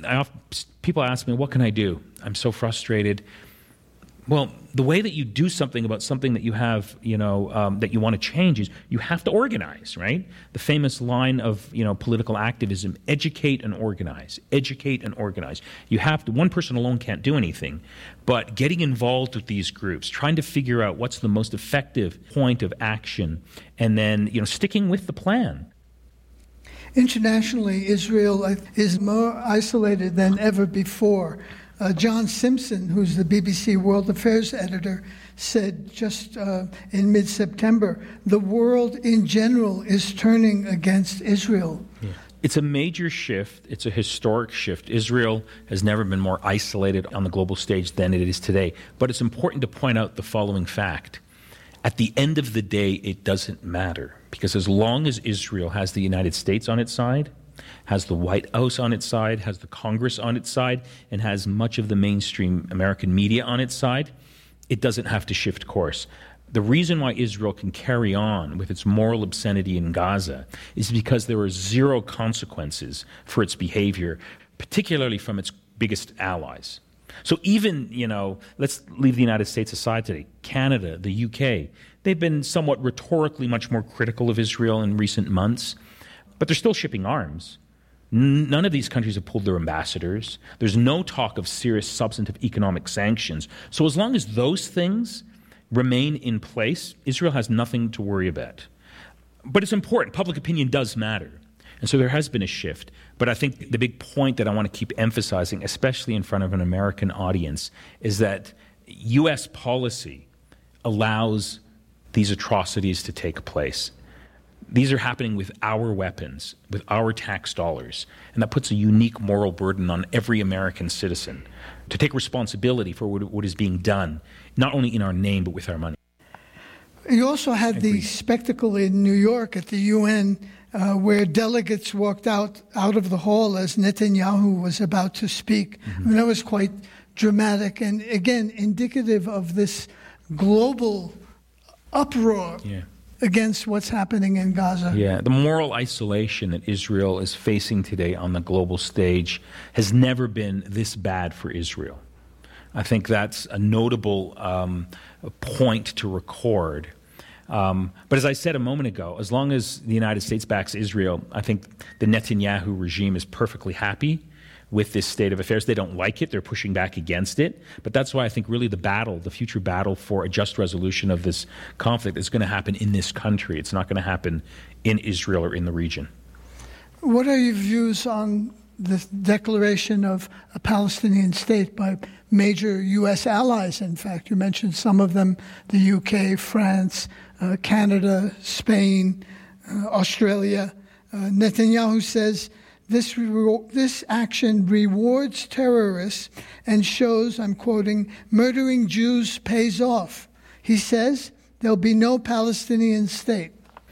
people ask me, what can I do? I'm so frustrated. Well, the way that you do something about something that you have, that you want to change is you have to organize, right? The famous line of, political activism, educate and organize, educate and organize. You have to, one person alone can't do anything, but getting involved with these groups, trying to figure out what's the most effective point of action, and then, sticking with the plan. Internationally, Israel is more isolated than ever before. John Simpson, who's the BBC World Affairs editor, said just in mid-September, the world in general is turning against Israel. Yeah. It's a major shift. It's a historic shift. Israel has never been more isolated on the global stage than it is today. But it's important to point out the following fact. At the end of the day, it doesn't matter. Because as long as Israel has the United States on its side, has the White House on its side, has the Congress on its side, and has much of the mainstream American media on its side, it doesn't have to shift course. The reason why Israel can carry on with its moral obscenity in Gaza is because there are zero consequences for its behavior, particularly from its biggest allies. So even, let's leave the United States aside today, Canada, the UK, they've been somewhat rhetorically much more critical of Israel in recent months, but they're still shipping arms. None of these countries have pulled their ambassadors. There's no talk of serious substantive economic sanctions. So as long as those things remain in place, Israel has nothing to worry about. But it's important. Public opinion does matter. And so there has been a shift. But I think the big point that I want to keep emphasizing, especially in front of an American audience, is that U.S. policy allows these atrocities to take place. These are happening with our weapons, with our tax dollars, and that puts a unique moral burden on every American citizen to take responsibility for what is being done, not only in our name, but with our money. You also had the spectacle in New York at the UN where delegates walked out of the hall as Netanyahu was about to speak. Mm-hmm. I mean, that was quite dramatic and, again, indicative of this global uproar. Yeah. Against what's happening in Gaza. Yeah, the moral isolation that Israel is facing today on the global stage has never been this bad for Israel. I think that's a notable point to record. But as I said a moment ago, as long as the United States backs Israel, I think the Netanyahu regime is perfectly happy with this state of affairs. They don't like it. They're pushing back against it. But that's why I think really the future battle for a just resolution of this conflict is going to happen in this country. It's not going to happen in Israel or in the region. What are your views on the declaration of a Palestinian state by major U.S. allies? In fact, you mentioned some of them, the UK, France, Canada, Spain, Australia. Netanyahu says, This action rewards terrorists and shows, I'm quoting, murdering Jews pays off. He says there'll be no Palestinian state.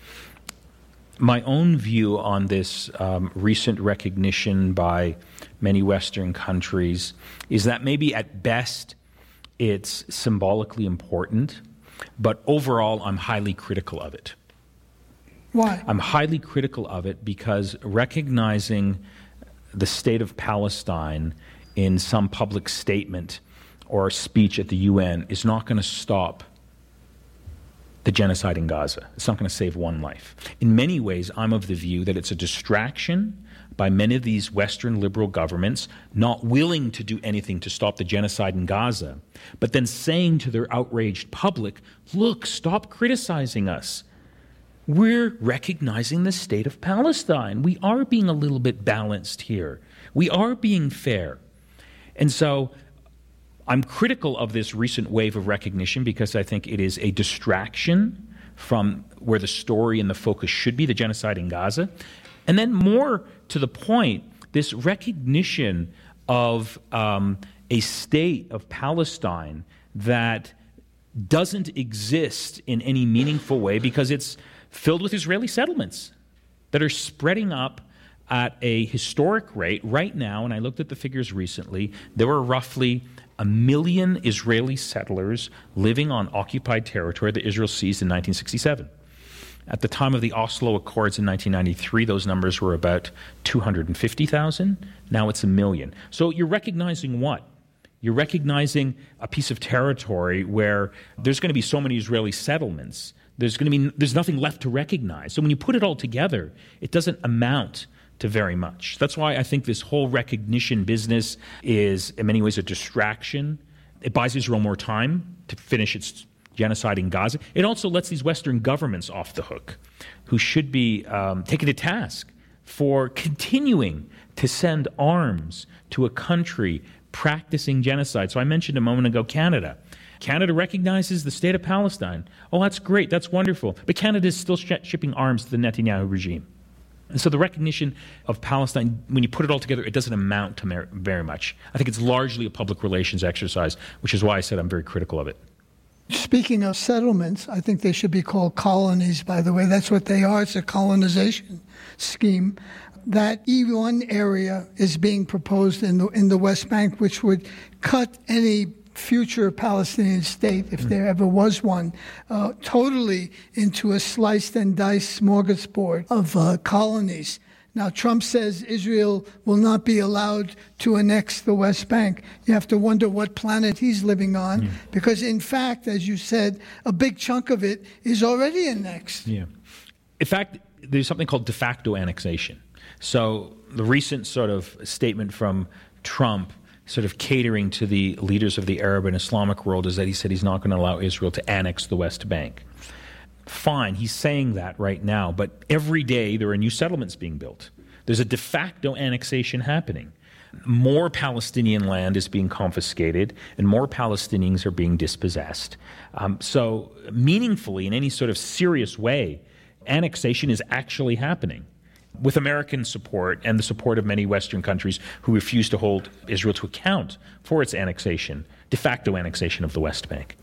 My own view on this recent recognition by many Western countries is that maybe at best it's symbolically important, but overall I'm highly critical of it. Why? I'm highly critical of it because recognizing the state of Palestine in some public statement or speech at the UN is not going to stop the genocide in Gaza. It's not going to save one life. In many ways, I'm of the view that it's a distraction by many of these Western liberal governments not willing to do anything to stop the genocide in Gaza, but then saying to their outraged public, look, stop criticizing us. We're recognizing the state of Palestine. We are being a little bit balanced here. We are being fair. And so I'm critical of this recent wave of recognition because I think it is a distraction from where the story and the focus should be, the genocide in Gaza. And then more to the point, this recognition of a state of Palestine that doesn't exist in any meaningful way because it's filled with Israeli settlements that are spreading up at a historic rate. Right now, and I looked at the figures recently, there were roughly 1 million Israeli settlers living on occupied territory that Israel seized in 1967. At the time of the Oslo Accords in 1993, those numbers were about 250,000. Now it's 1 million. So you're recognizing what? You're recognizing a piece of territory where there's going to be so many Israeli settlements. There's nothing left to recognize. So when you put it all together, it doesn't amount to very much. That's why I think this whole recognition business is in many ways a distraction. It buys Israel more time to finish its genocide in Gaza. It also lets these Western governments off the hook, who should be taken to task for continuing to send arms to a country practicing genocide. So I mentioned a moment ago Canada. Canada recognizes the state of Palestine. Oh, that's great. That's wonderful. But Canada is still shipping arms to the Netanyahu regime. And so the recognition of Palestine, when you put it all together, it doesn't amount to very much. I think it's largely a public relations exercise, which is why I said I'm very critical of it. Speaking of settlements, I think they should be called colonies, by the way. That's what they are. It's a colonization scheme. That E1 area is being proposed in the West Bank, which would cut any future Palestinian state, if there ever was one, totally into a sliced and diced smorgasbord of colonies. Now, Trump says Israel will not be allowed to annex the West Bank. You have to wonder what planet he's living on, because, in fact, as you said, a big chunk of it is already annexed. Yeah. In fact, there's something called de facto annexation. So the recent sort of statement from Trump, sort of catering to the leaders of the Arab and Islamic world, is that he said he's not going to allow Israel to annex the West Bank. Fine, he's saying that right now, but every day there are new settlements being built. There's a de facto annexation happening. More Palestinian land is being confiscated, and more Palestinians are being dispossessed. So meaningfully, in any sort of serious way, annexation is actually happening, with American support and the support of many Western countries who refuse to hold Israel to account for its annexation, de facto annexation of the West Bank.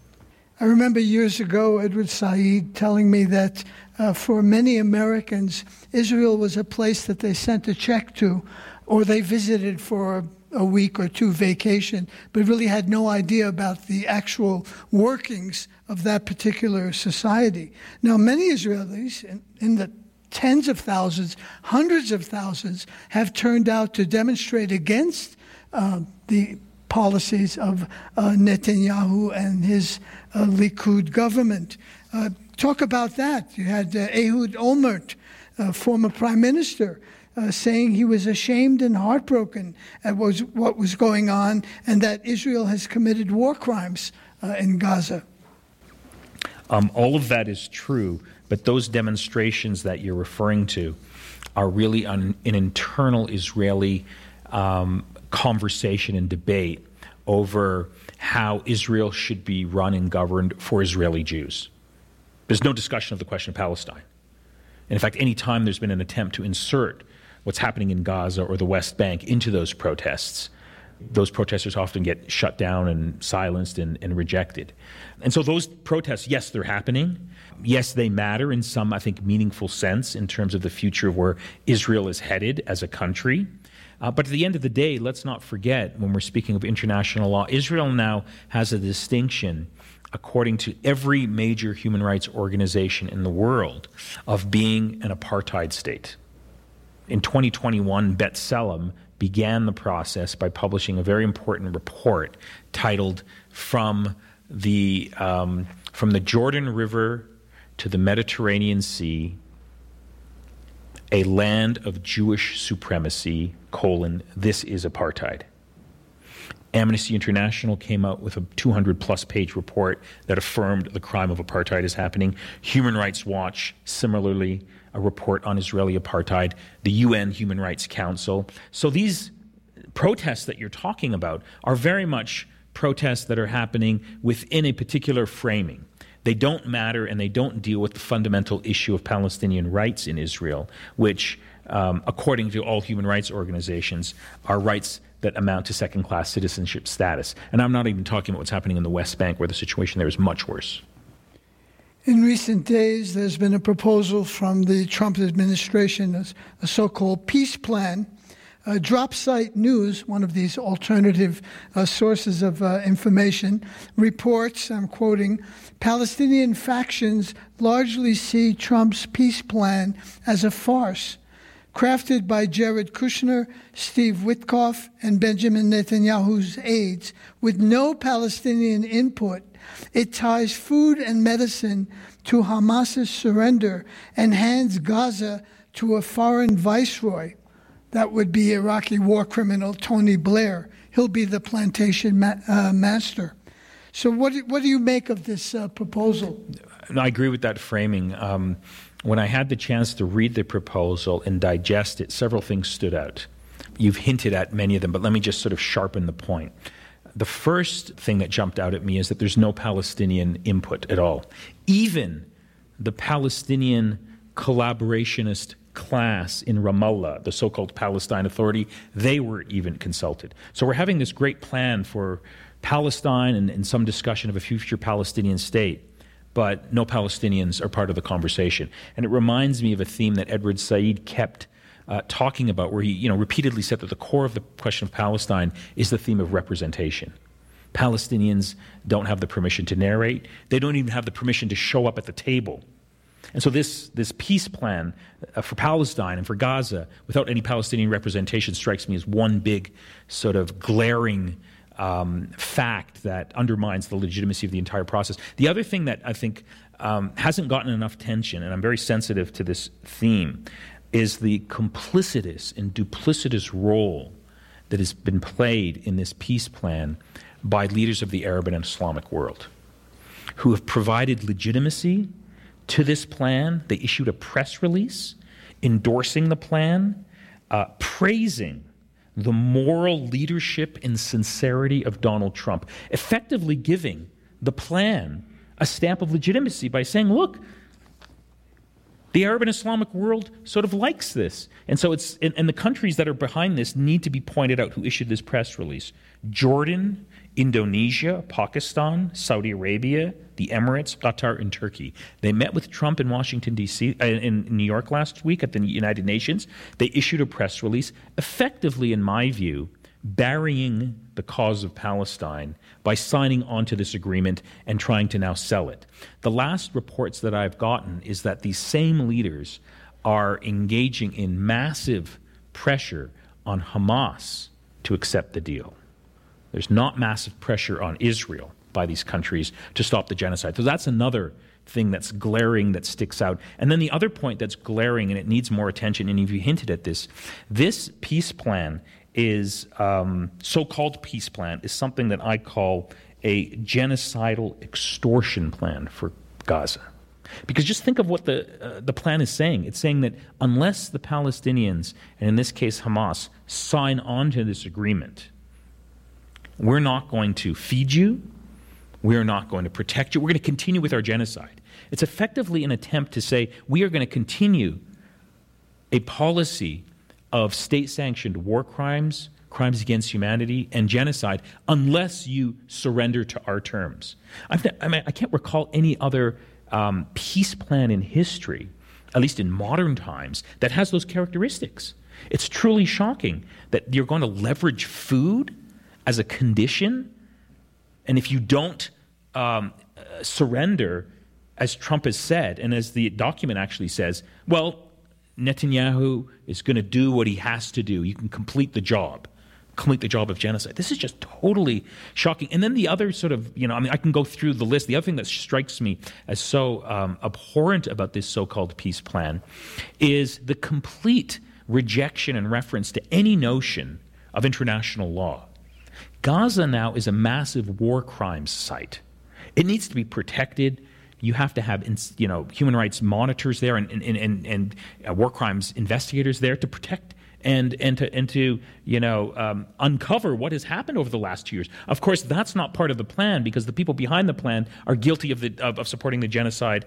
I remember years ago Edward Said telling me that for many Americans, Israel was a place that they sent a check to, or they visited for a week or two vacation, but really had no idea about the actual workings of that particular society. Now, many Israelis in the tens of thousands, hundreds of thousands, have turned out to demonstrate against the policies of Netanyahu and his Likud government. Talk about that. You had Ehud Olmert, former prime minister, saying he was ashamed and heartbroken at what was going on, and that Israel has committed war crimes in Gaza. All of that is true, but those demonstrations that you're referring to are really an internal Israeli conversation and debate over how Israel should be run and governed for Israeli Jews. There's no discussion of the question of Palestine. And in fact, any time there's been an attempt to insert what's happening in Gaza or the West Bank into those protests, those protesters often get shut down and silenced and rejected. And so those protests, yes, they're happening. Yes, they matter in some, I think, meaningful sense in terms of the future of where Israel is headed as a country. But at the end of the day, let's not forget, when we're speaking of international law, Israel now has a distinction, according to every major human rights organization in the world, of being an apartheid state. In 2021, B'Tselem began the process by publishing a very important report titled From the Jordan River to the Mediterranean Sea, a land of Jewish supremacy, this is apartheid. Amnesty International came out with a 200-plus page report that affirmed the crime of apartheid is happening. Human Rights Watch, similarly, a report on Israeli apartheid. The UN Human Rights Council. So these protests that you're talking about are very much protests that are happening within a particular framing. They don't matter, and they don't deal with the fundamental issue of Palestinian rights in Israel, which, according to all human rights organizations, are rights that amount to second-class citizenship status. And I'm not even talking about what's happening in the West Bank, where the situation there is much worse. In recent days, there's been a proposal from the Trump administration, a so-called peace plan, Dropsite News, one of these alternative sources of information, reports, I'm quoting, Palestinian factions largely see Trump's peace plan as a farce, crafted by Jared Kushner, Steve Witkoff, and Benjamin Netanyahu's aides, with no Palestinian input. It ties food and medicine to Hamas's surrender and hands Gaza to a foreign viceroy. That would be Iraqi war criminal Tony Blair. He'll be the plantation master. So what do you make of this proposal? No, I agree with that framing. When I had the chance to read the proposal and digest it, several things stood out. You've hinted at many of them, but let me just sort of sharpen the point. The first thing that jumped out at me is that there's no Palestinian input at all. Even the Palestinian collaborationist class in Ramallah, the so-called Palestine Authority, they were even consulted. So we're having this great plan for Palestine and some discussion of a future Palestinian state, but no Palestinians are part of the conversation. And it reminds me of a theme that Edward Said kept talking about, where he repeatedly said that the core of the question of Palestine is the theme of representation. Palestinians don't have the permission to narrate. They don't even have the permission to show up at the table. And so this peace plan for Palestine and for Gaza without any Palestinian representation strikes me as one big sort of glaring fact that undermines the legitimacy of the entire process. The other thing that I think hasn't gotten enough attention, and I'm very sensitive to this theme, is the complicitous and duplicitous role that has been played in this peace plan by leaders of the Arab and Islamic world, who have provided legitimacy to this plan. They issued a press release endorsing the plan, praising the moral leadership and sincerity of Donald Trump, effectively giving the plan a stamp of legitimacy by saying, look, the Arab and Islamic world sort of likes this. And so and the countries that are behind this need to be pointed out who issued this press release. Jordan, Indonesia, Pakistan, Saudi Arabia, the Emirates, Qatar, and Turkey. They met with Trump in Washington, D.C., in New York last week at the United Nations. They issued a press release, effectively, in my view, burying the cause of Palestine by signing onto this agreement and trying to now sell it. The last reports that I've gotten is that these same leaders are engaging in massive pressure on Hamas to accept the deal. There's not massive pressure on Israel by these countries to stop the genocide. So that's another thing that's glaring, that sticks out. And then the other point that's glaring, and it needs more attention, and you hinted at this peace plan is, so-called peace plan, is something that I call a genocidal extortion plan for Gaza. Because just think of what the plan is saying. It's saying that unless the Palestinians, and in this case Hamas, sign on to this agreement, we're not going to feed you, we're not going to protect you, we're going to continue with our genocide. It's effectively an attempt to say we are going to continue a policy of state-sanctioned war crimes, crimes against humanity, and genocide unless you surrender to our terms. I can't recall any other peace plan in history, at least in modern times, that has those characteristics. It's truly shocking that you're going to leverage food as a condition, and if you don't surrender, as Trump has said, and as the document actually says, well, Netanyahu is going to do what he has to do. You can complete the job of genocide. This is just totally shocking. And then the other sort of, I can go through the list. The other thing that strikes me as so abhorrent about this so-called peace plan is the complete rejection and reference to any notion of international law. Gaza now is a massive war crimes site. It needs to be protected. You have to have, human rights monitors there and war crimes investigators there to protect and to uncover what has happened over the last 2 years. Of course, that's not part of the plan because the people behind the plan are guilty of supporting the genocide,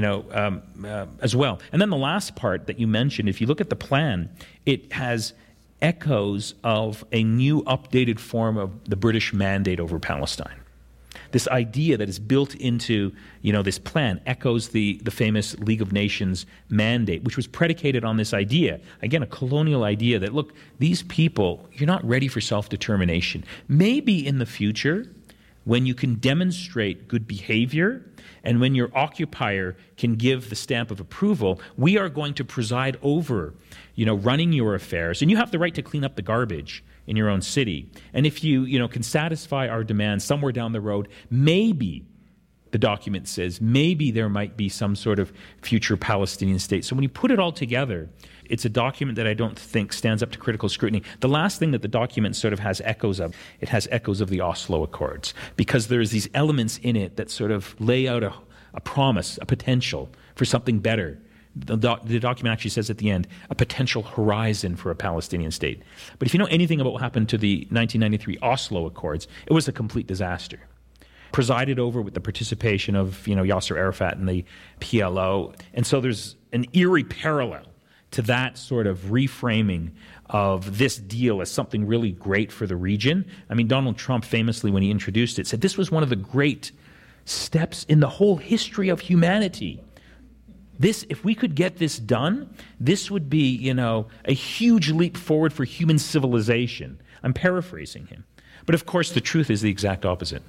as well. And then the last part that you mentioned, if you look at the plan, it has echoes of a new updated form of the British mandate over Palestine. This idea that is built into, this plan echoes the famous League of Nations mandate, which was predicated on this idea, again, a colonial idea that, look, these people, you're not ready for self-determination. Maybe in the future, when you can demonstrate good behavior and when your occupier can give the stamp of approval, we are going to preside over, running your affairs. And you have the right to clean up the garbage in your own city. And if you, can satisfy our demands somewhere down the road, maybe, the document says, maybe there might be some sort of future Palestinian state. So when you put it all together, it's a document that I don't think stands up to critical scrutiny. The last thing that the document sort of has echoes of, it has echoes of the Oslo Accords, because there's these elements in it that sort of lay out a promise, a potential for something better. The document actually says at the end, a potential horizon for a Palestinian state. But if you know anything about what happened to the 1993 Oslo Accords, it was a complete disaster. Presided over with the participation of, Yasser Arafat and the PLO. And so there's an eerie parallel to that sort of reframing of this deal as something really great for the region. I mean, Donald Trump famously, when he introduced it, said this was one of the great steps in the whole history of humanity. If we could get this done, this would be, a huge leap forward for human civilization. I'm paraphrasing him. But of course, the truth is the exact opposite.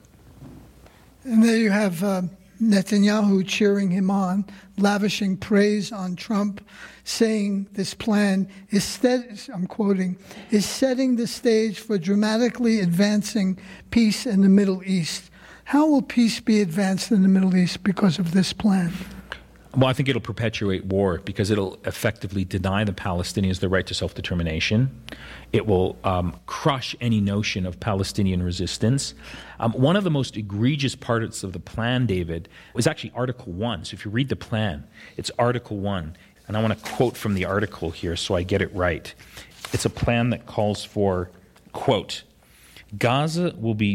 And there you have Netanyahu cheering him on, lavishing praise on Trump, saying this plan I'm quoting, is setting the stage for dramatically advancing peace in the Middle East. How will peace be advanced in the Middle East because of this plan? Well, I think it'll perpetuate war because it'll effectively deny the Palestinians the right to self-determination. It will crush any notion of Palestinian resistance. One of the most egregious parts of the plan, David, was actually Article 1. So if you read the plan, it's Article 1. And I want to quote from the article here so I get it right. It's a plan that calls for, quote, Gaza will be a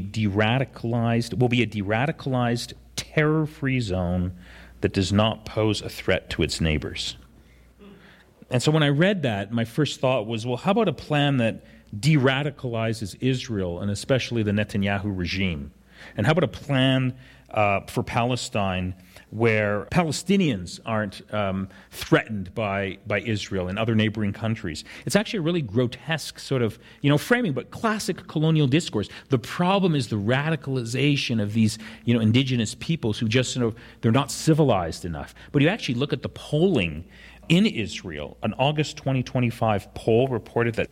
de-radicalized, terror-free zone that does not pose a threat to its neighbors. And so when I read that, my first thought was, well, how about a plan that de-radicalizes Israel and especially the Netanyahu regime? And how about a plan for Palestine where Palestinians aren't threatened by Israel and other neighboring countries? It's actually a really grotesque sort of, framing, but classic colonial discourse. The problem is the radicalization of these, indigenous peoples who just they're not civilized enough. But you actually look at the polling in Israel. An August 2025 poll reported that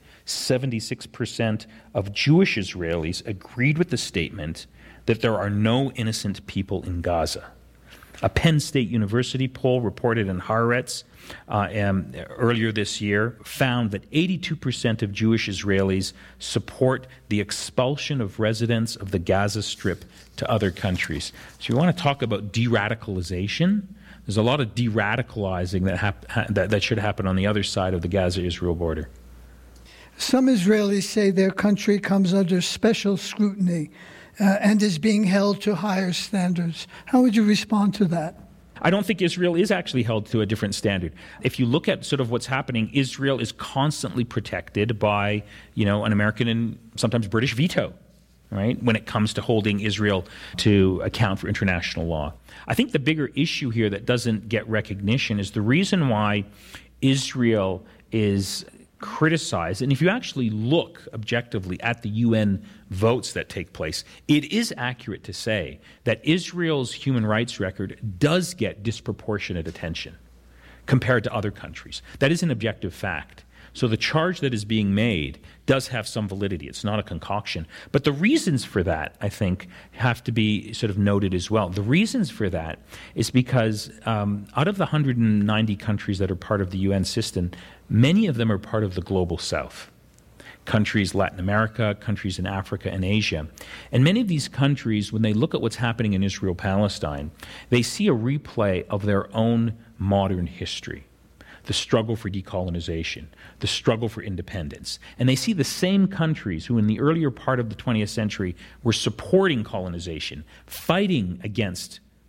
76% of Jewish Israelis agreed with the statement that there are no innocent people in Gaza. A Penn State University poll reported in Haaretz earlier this year found that 82% of Jewish Israelis support the expulsion of residents of the Gaza Strip to other countries. So you want to talk about de-radicalization? There's a lot of de-radicalizing that should happen on the other side of the Gaza-Israel border. Some Israelis say their country comes under special scrutiny and is being held to higher standards. How would you respond to that? I don't think Israel is actually held to a different standard. If you look at sort of what's happening, Israel is constantly protected by, an American and sometimes British veto, right, when it comes to holding Israel to account for international law. I think the bigger issue here that doesn't get recognition is the reason why Israel is criticized. And if you actually look objectively at the UN votes that take place, it is accurate to say that Israel's human rights record does get disproportionate attention compared to other countries. That is an objective fact. So the charge that is being made does have some validity. It's not a concoction. But the reasons for that, I think, have to be sort of noted as well. The reasons for that is because out of the 190 countries that are part of the UN system, many of them are part of the global south. Countries Latin America, countries in Africa and Asia. And many of these countries, when they look at what's happening in Israel-Palestine, they see a replay of their own modern history. The struggle for decolonization, the struggle for independence. And they see the same countries who in the earlier part of the 20th century were supporting colonization, fighting against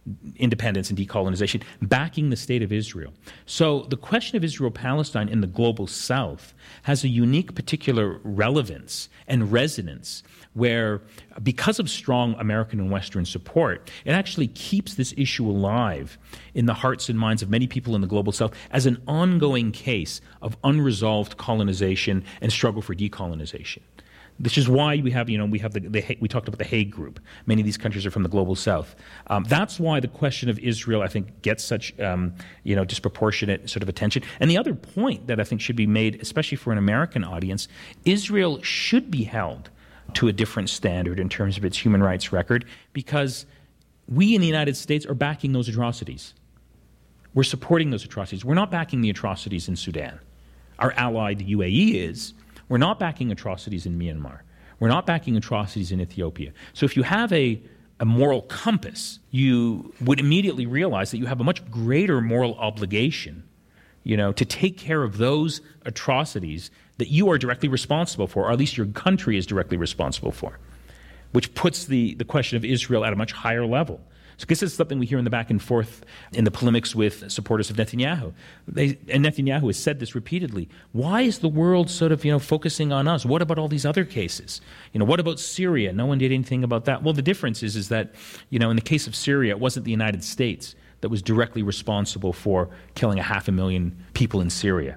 independence and decolonization, backing the state of Israel. So the question of Israel-Palestine in the global south has a unique particular relevance and resonance where, because of strong American and Western support, it actually keeps this issue alive in the hearts and minds of many people in the global south as an ongoing case of unresolved colonization and struggle for decolonization. This is why we have we talked about the Hague Group. Many of these countries are from the global south. That's why the question of Israel, I think, gets such disproportionate sort of attention. And the other point that I think should be made, especially for an American audience, Israel should be held to a different standard in terms of its human rights record, because we in the United States are backing those atrocities. We're supporting those atrocities. We're not backing the atrocities in Sudan. Our ally, the UAE, is. We're not backing atrocities in Myanmar. We're not backing atrocities in Ethiopia. So if you have a moral compass, you would immediately realize that you have a much greater moral obligation, to take care of those atrocities that you are directly responsible for, or at least your country is directly responsible for, which puts the question of Israel at a much higher level. So this is something we hear in the back and forth in the polemics with supporters of Netanyahu. And Netanyahu has said this repeatedly. Why is the world sort of, focusing on us? What about all these other cases? What about Syria? No one did anything about that. Well, the difference is that, in the case of Syria, it wasn't the United States that was directly responsible for killing 500,000 people in Syria.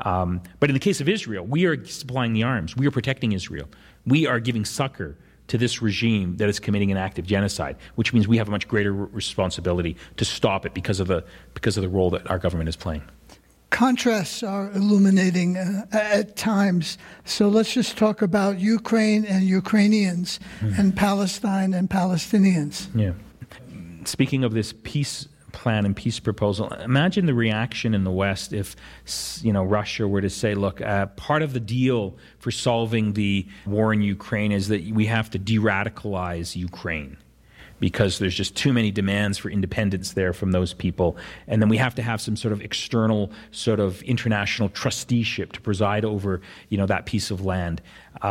But in the case of Israel, we are supplying the arms. We are protecting Israel. We are giving succor to this regime that is committing an act of genocide, which means we have a much greater responsibility to stop it because of the role that our government is playing. Contrasts are illuminating at times. So let's just talk about Ukraine and Ukrainians and Palestine and Palestinians. Yeah. Speaking of this peace plan and peace proposal, imagine the reaction in the West if, Russia were to say, look, part of the deal for solving the war in Ukraine is that we have to de-radicalize Ukraine because there's just too many demands for independence there from those people. And then we have to have some sort of external sort of international trusteeship to preside over, that piece of land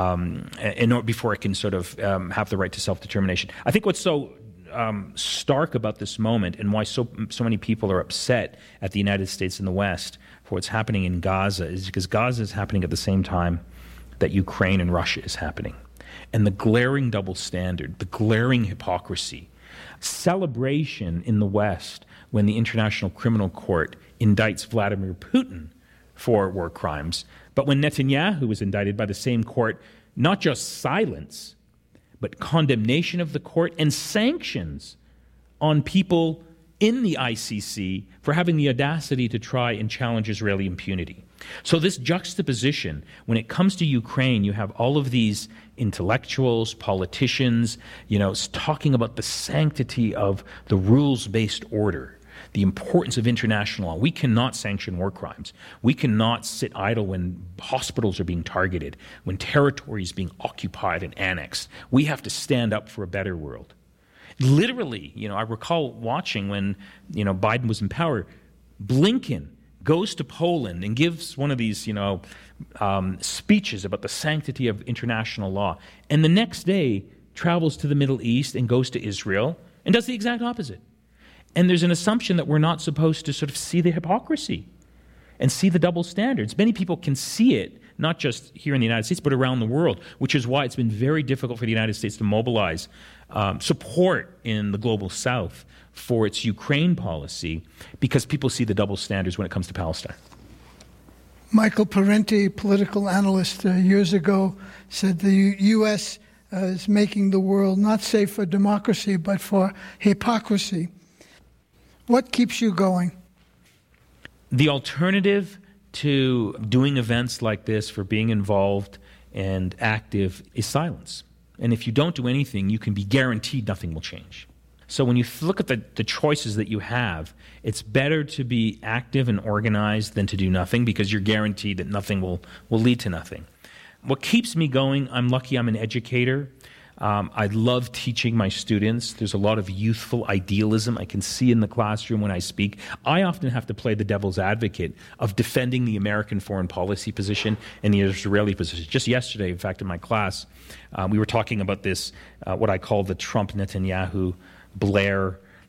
before it can sort of have the right to self-determination. I think what's so stark about this moment and why so many people are upset at the United States and the West for what's happening in Gaza is because Gaza is happening at the same time that Ukraine and Russia is happening. And the glaring double standard, the glaring hypocrisy, celebration in the West when the International Criminal Court indicts Vladimir Putin for war crimes, but when Netanyahu was indicted by the same court, not just silence, but condemnation of the court and sanctions on people in the ICC for having the audacity to try and challenge Israeli impunity. So this juxtaposition, when it comes to Ukraine, you have all of these intellectuals, politicians, talking about the sanctity of the rules-based order, the importance of international law. We cannot sanction war crimes. We cannot sit idle when hospitals are being targeted, when territory is being occupied and annexed. We have to stand up for a better world. Literally, I recall watching when, Biden was in power, Blinken goes to Poland and gives one of these, speeches about the sanctity of international law. And the next day travels to the Middle East and goes to Israel and does the exact opposite. And there's an assumption that we're not supposed to sort of see the hypocrisy and see the double standards. Many people can see it, not just here in the United States, but around the world, which is why it's been very difficult for the United States to mobilize support in the global south for its Ukraine policy, because people see the double standards when it comes to Palestine. Michael Parenti, political analyst, years ago said the U.S. Is making the world not safe for democracy, but for hypocrisy. What keeps you going? The alternative to doing events like this, for being involved and active, is silence. And if you don't do anything, you can be guaranteed nothing will change. So when you look at the choices that you have, it's better to be active and organized than to do nothing, because you're guaranteed that nothing will lead to nothing. What keeps me going, I'm lucky I'm an educator. I love teaching my students. There's a lot of youthful idealism I can see in the classroom when I speak. I often have to play the devil's advocate of defending the American foreign policy position and the Israeli position. Just yesterday, in fact, in my class, we were talking about this, what I call the Trump-Netanyahu Blair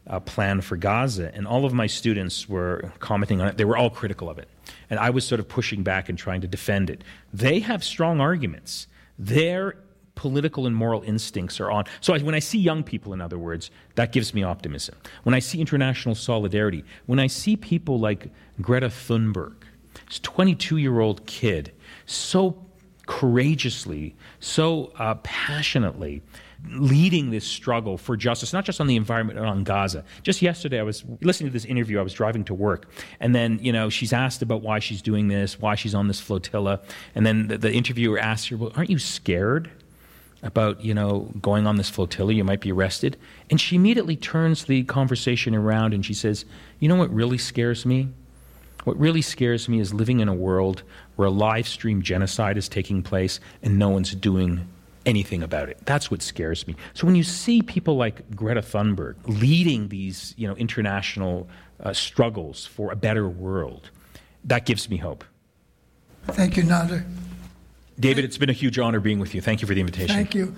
plan for Gaza, and all of my students were commenting on it. They were all critical of it. And I was sort of pushing back and trying to defend it. They have strong arguments. Their political and moral instincts are on. So when I see young people, in other words, that gives me optimism. When I see international solidarity, when I see people like Greta Thunberg, this 22-year-old kid, so courageously, so passionately leading this struggle for justice, not just on the environment but on Gaza. Just yesterday, I was listening to this interview. I was driving to work, and then she's asked about why she's doing this, why she's on this flotilla, and then the interviewer asked her, "Well, aren't you scared about going on this flotilla? You might be arrested." And she immediately turns the conversation around and she says, "You know what really scares me? What really scares me is living in a world where a live stream genocide is taking place and no one's doing anything about it. That's what scares me." So when you see people like Greta Thunberg leading these international struggles for a better world, that gives me hope. Thank you, Nader. David, it's been a huge honor being with you. Thank you for the invitation. Thank you.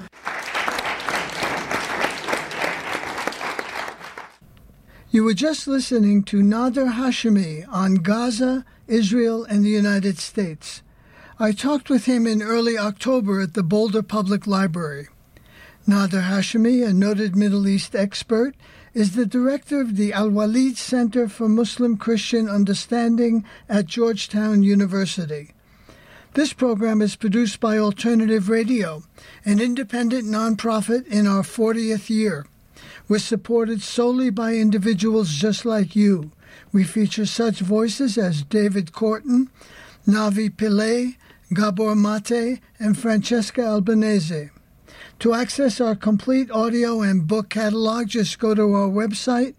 You were just listening to Nader Hashemi on Gaza, Israel, and the United States. I talked with him in early October at the Boulder Public Library. Nader Hashemi, a noted Middle East expert, is the director of the Al-Walid Center for Muslim-Christian Understanding at Georgetown University. This program is produced by Alternative Radio, an independent nonprofit in our 40th year. We're supported solely by individuals just like you. We feature such voices as David Corton, Navi Pillay, Gabor Mate, and Francesca Albanese. To access our complete audio and book catalog, just go to our website,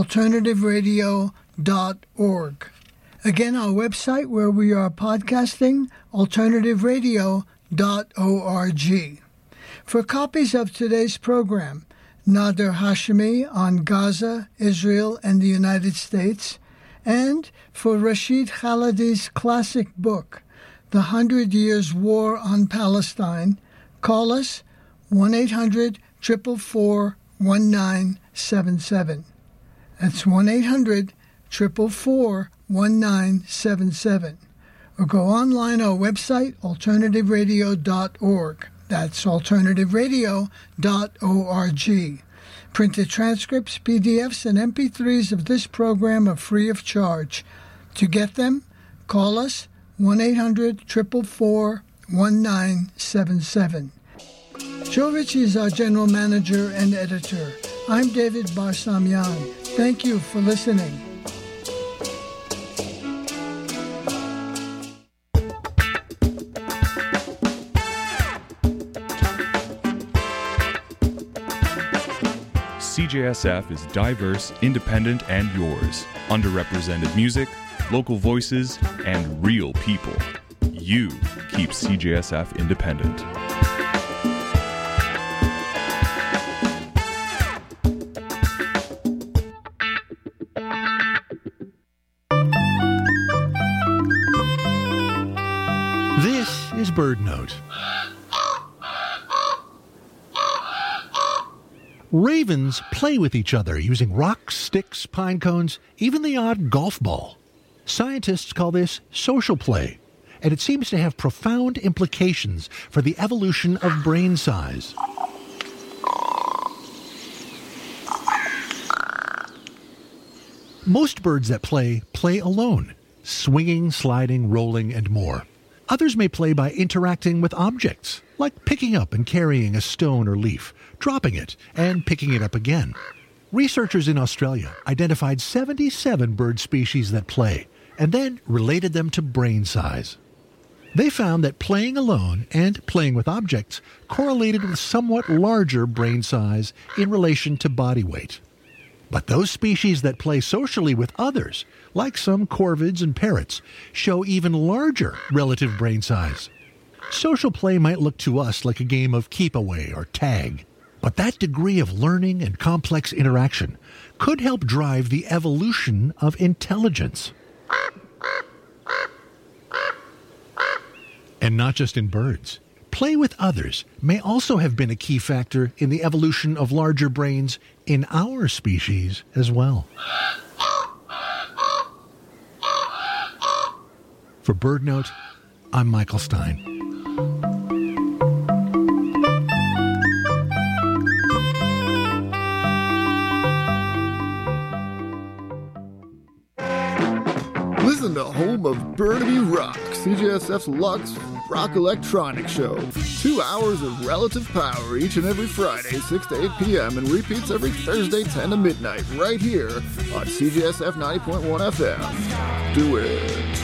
alternativeradio.org. Again, our website where we are podcasting, alternativeradio.org. For copies of today's program, Nader Hashemi on Gaza, Israel, and the United States, and for Rashid Khalidi's classic book, The 100 Years' War on Palestine, call us 1-800-444-1977. That's 1-800-444-1977. Or go online our website, alternativeradio.org. That's alternativeradio.org. Printed transcripts, PDFs, and MP3s of this program are free of charge. To get them, call us 1-800-444-1977. Joe Ritchie is our general manager and editor. I'm David Barsamian. Thank you for listening. CJSF is diverse, independent, and yours. Underrepresented music, local voices, and real people. You keep CJSF independent. This is BirdNote. Ravens play with each other using rocks, sticks, pine cones, even the odd golf ball. Scientists call this social play, and it seems to have profound implications for the evolution of brain size. Most birds that play alone, swinging, sliding, rolling, and more. Others may play by interacting with objects, like picking up and carrying a stone or leaf, dropping it, and picking it up again. Researchers in Australia identified 77 bird species that play, and then related them to brain size. They found that playing alone and playing with objects correlated with somewhat larger brain size in relation to body weight. But those species that play socially with others, like some corvids and parrots, show even larger relative brain size. Social play might look to us like a game of keep-away or tag, but that degree of learning and complex interaction could help drive the evolution of intelligence. And not just in birds. play with others may also have been a key factor in the evolution of larger brains in our species as well. For BirdNote, I'm Michael Stein. Listen to Home of Burnaby Rock, CJSF's Lux Rock Electronic Show. 2 hours of relative power each and every Friday, 6 to 8 p.m. and repeats every Thursday, 10 to midnight, right here on CJSF 90.1 FM. Do it.